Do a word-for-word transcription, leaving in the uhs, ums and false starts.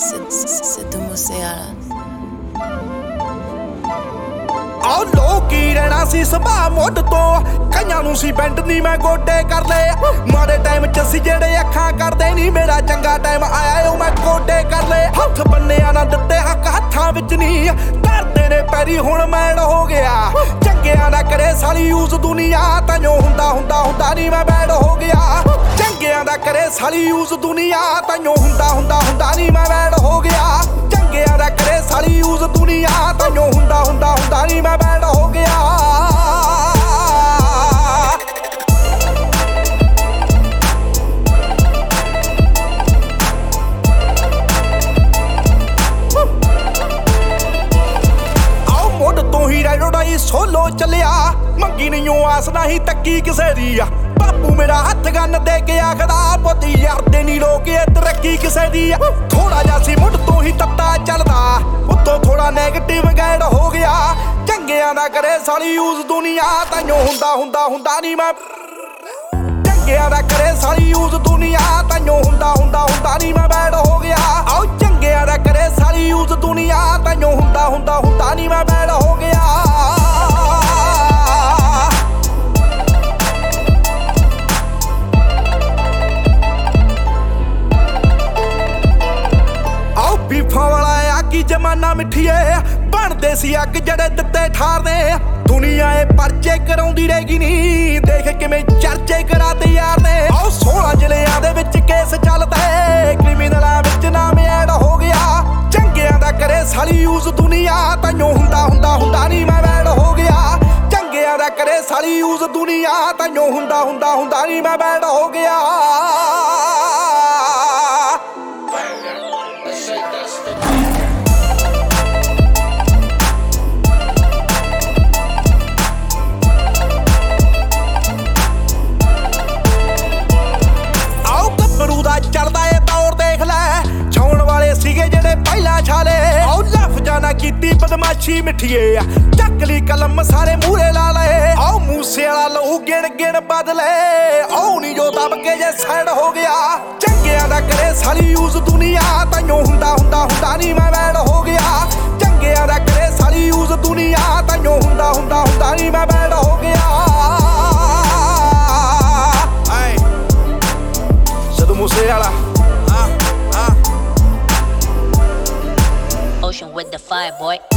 ਸਿੱਧੂ ਮੂਸੇਵਾਲਾ ਆਹ ਲੋਕੀ ਰਹਿਣਾ ਸੀ ਸੁਭਾਅ ਮੁੱਢ ਤੋਂ ਕਈਆਂ ਨੂੰ ਸੀ ਬੈਂਡ ਨੀ ਮੈਂ ਗੋਡੇ ਕਰ ਲਏ ਮਾੜੇ ਟਾਈਮ ਚ ਸੀ ਜਿਹੜੇ ਅੱਖਾਂ ਕਰਦੇ ਨੀ ਮੇਰਾ ਚੰਗਾ ਟਾਈਮ ਆਇਆ ਉਹ ਮੈਂ ਗੋਡੇ ਕਰ ਲਏ ਹੱਥ ਬੰਨਿਆ ਨਾ ਦਿੱਤੇ ਹੱਕ ਹੱਥਾਂ ਵਿੱਚ ਨੀ ਧਰਦੇ ਨੇ ਪੈਰੀ ਹੁਣ ਮੈੜ ਹੋ ਗਿਆ ਚੰਗਿਆਂ ਨਾ ਕਰੇ ਸਾਲੀ ਯੂਜ਼ ਦੁਨੀਆ ਤਾਂਯੋ ਹੁੰਦਾ ਹੁੰਦਾ ਹੁੰਦਾ ਨੀ ਮੈਂ ਬੈਡ ਹੋ ਗਿਆ ਚੰਗਿਆਂ ਦਾ ਕਰੇ ਸਾਲੀ ਯੂਜ਼ ਦੁਨੀਆ ਤਾਂਯੋ ਹੁੰਦਾ ਹੁੰਦਾ ਹੁੰਦਾ ਨੀ ਮੈਂ ਬੈਡ ਹੋ ਗਿਆ ਚੰਗਿਆਂ ਦਾ ਕਰੇ ਸਾਲੀ ਯੂਜ਼ ਦੁਨੀਆ ਤਾਂਯੋ ਹੁੰਦਾ ਹੁੰਦਾ ਹੁੰਦਾ ਨੀ ਮੈਂ ਬੈਡ ਹੋ ਗਿਆ ਆਓ ਮੁੱਢ ਤੋਂ ਹੀ ਰੈਡੋਡਾਈ ਸੋਲੋ ਚੱਲਿਆ ਮੰਗੀ ਨਹੀਂ ਆਸ ਨਹੀਂ ਤੱਕੀ ਕਿਸੇ ਦੀ ਆ ਬਾਪੂ ਮੇਰਾ ਹੱਥ ਗੰਨ ਦੇ ਕੇ ਆਖਦਾ ਪੁੱਤ ਯਾਰ ਦੇ ਨੀ ਰੋਕੇ ਤਰੱਕੀ ਕਿਸੇ ਦੀ ਆ ਥੋੜਾ ਜਿਹਾ ਸੀ ਮੁੱਢ ਤੋਂ ਹੀ ਤੱਤਾ ਚੱਲਦਾ ਉੱਤੋਂ ਥੋੜਾ ਨੈਗੇਟਿਵ ਗਾਈਡ ਹੋ ਗਿਆ ਚੰਗਿਆਂ ਦਾ ਕਰੇ ਸਾਲੀ ਯੂਜ਼ ਦੁਨੀਆ ਤਾਂਯੋ ਹੁੰਦਾ ਹੁੰਦਾ ਹੁੰਦਾ ਨੀ ਮੈਂ ਚੰਗਿਆਂ ਦਾ ਕਰੇ ਸਾਲੀ ਯੂਜ਼ ਦੁਨੀਆ ਤਾਂਯੋ ਹੁੰਦਾ ਹੁੰਦਾ ਹੁੰਦਾ ਨੀ ਮੈਂ ਬੈਡ ਹੋ ਗਿਆ ਆਓ ਚੰਗਿਆਂ ਦਾ ਕਰੇ ਸਾਲੀ ਯੂਜ਼ ਦੁਨੀਆ ਤਾਂਯੋ ਹੁੰਦਾ ਹੁੰਦਾ ਹੁੰਦਾ ਨੀ ਮੈਂ ਬੈਡ ਹੋ ਗਿਆ ਜਮਾਨਾ ਮਿੱਠੀਏ ਬਣਦੇ ਸੀ ਅੱਗ ਜਿਹੜੇ ਦਿੱਤੇ ਠਾਰਦੇ ਦੁਨੀਆ ਏ ਪਰਚੇ ਕਰਾਉਂਦੀ ਰਹੇਗੀ ਨੀ ਦੇਖ ਕਿਵੇਂ ਚਰਚੇ ਕਰਾਤੇ ਯਾਰ ਨੇ ਆਓ ਸੋਲਾਂ ਜ਼ਿਲ੍ਹਿਆਂ ਦੇ ਵਿੱਚ ਕੇਸ ਚੱਲਦਾ ਕ੍ਰਿਮੀਨਲਾਂ ਵਿੱਚ ਨਾਮ ਐਡ ਹੋ ਗਿਆ ਚੰਗਿਆਂ ਦਾ ਕਰੇ ਸਾਲੀ ਯੂਜ਼ ਦੁਨੀਆ ਤਾਂਯੋ ਹੁੰਦਾ ਹੁੰਦਾ ਹੁੰਦਾ ਨੀ ਮੈਂ ਬੈਡ ਹੋ ਗਿਆ ਚੰਗਿਆਂ ਦਾ ਕਰੇ ਸਾਲੀ ਯੂਜ਼ ਦੁਨੀਆ ਤਾਂਯੋ ਹੁੰਦਾ ਹੁੰਦਾ ਹੁੰਦਾ ਨੀ ਮੈਂ ਬੈਡ ਹੋ ਗਿਆ ਚੱਲਦਾ ਏ ਦੌਰ ਦੇਖ ਲੈ ਛਾਉਣ ਵਾਲੇ ਸੀਗੇ ਜਿਹੜੇ ਪਹਿਲਾਂ ਛਾਲੇ ਆਓ ਲਫ਼ਜ਼ਾਂ ਨਾ ਕੀਤੀ ਬਦਮਾਸ਼ੀ ਮਿੱਠੀਏ ਆ ਚੱਕ ਲਈ ਕਲਮ ਸਾਰੇ ਮੂਹਰੇ ਲਾ ਲਏ ਆਓ ਮੂਸੇ ਵਾਲਾ ਲਹੂ ਗਿਣ ਗਿਣ ਬਦਲੇ ਆਓ ਨੀ ਜੋ ਦਬ ਕੇ ਜੇ ਸਾਈਡ ਹੋ ਗਿਆ ਚੰਗਿਆਂ ਦਾ ਕਰੇ ਸਾਲੀ ਯੂਜ਼ ਦੁਨੀਆ ਤਾਂਯੋ ਹੁੰਦਾ ਹੁੰਦਾ ਹੁੰਦਾ ਨੀ ਮੈਂ ਬੈਡ ਹੋ ਗਿਆ ਚੰਗਿਆਂ ਦਾ ਕਰੇ ਸਾਲੀ ਯੂਜ਼ ਦੁਨੀਆ ਤਾਂਯੋ ਹੁੰਦਾ ਹੁੰਦਾ ਹੁੰਦਾ ਨੀ ਮੈਂ ਬੈਡ ਹੋ ਗਿਆ Sidhu Moosewala Ocean with the fire boy